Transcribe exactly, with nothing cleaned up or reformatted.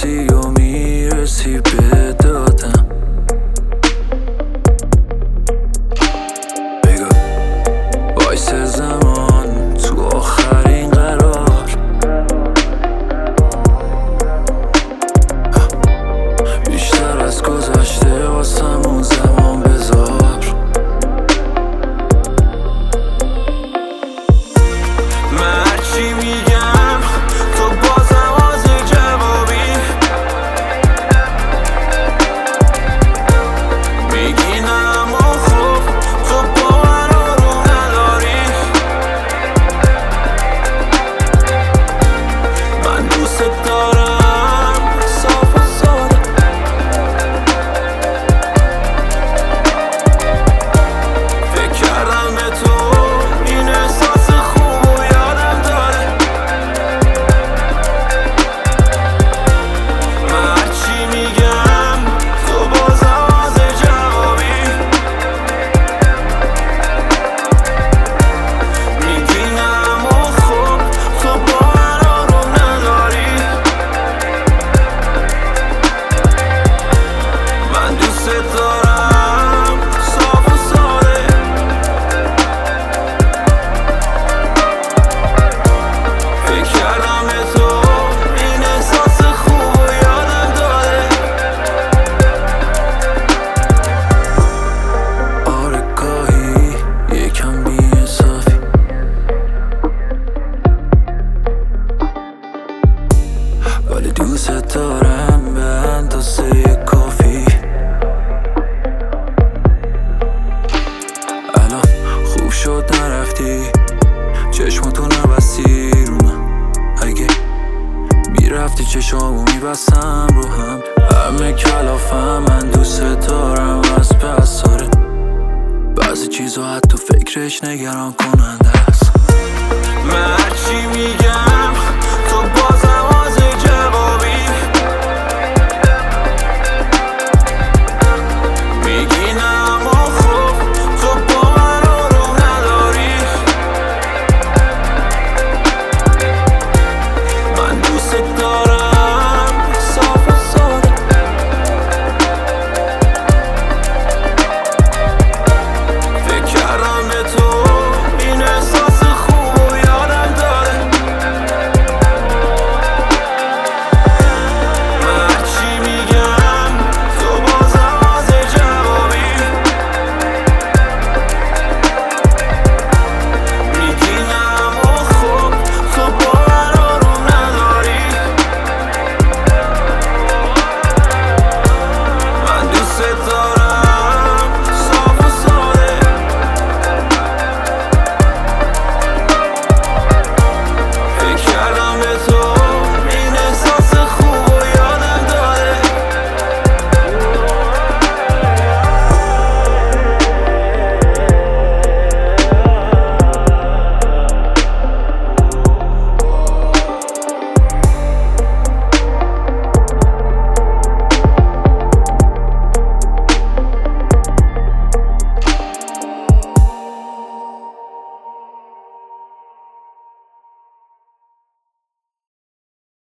میرسی و میرسی به دادم. بگو وایس زمان تو آخرین قرار، بیشتر از گذشته واسمون زمان بذار. من هرچی میگم تو بازم از جوابی میگی نه، اما خب تو با من آروم نداری. من دوست دارم صاف و ساده، فکر کردم به تو این احساس خوب و یادم داره. من هرچی میگم تو بازم از جوابی میگی نه، اما خب تو با من آروم نداری. من دوست دارم صاف و ساده، فکر کردم به تو این احساس خوب و یادم داره. آره گاهی یکم بی‌انصافی، ولی دوست دارم به اندازه کافی. الان خوب شد نرفتی، چشماتو نبستی رو من. اگه میرفتی چشامو میبستم رو هم. همه کلافم، من دوست دارم از پس داره. بعضی چیزا حتی فکرش نگران کننده است. من هرچی میگم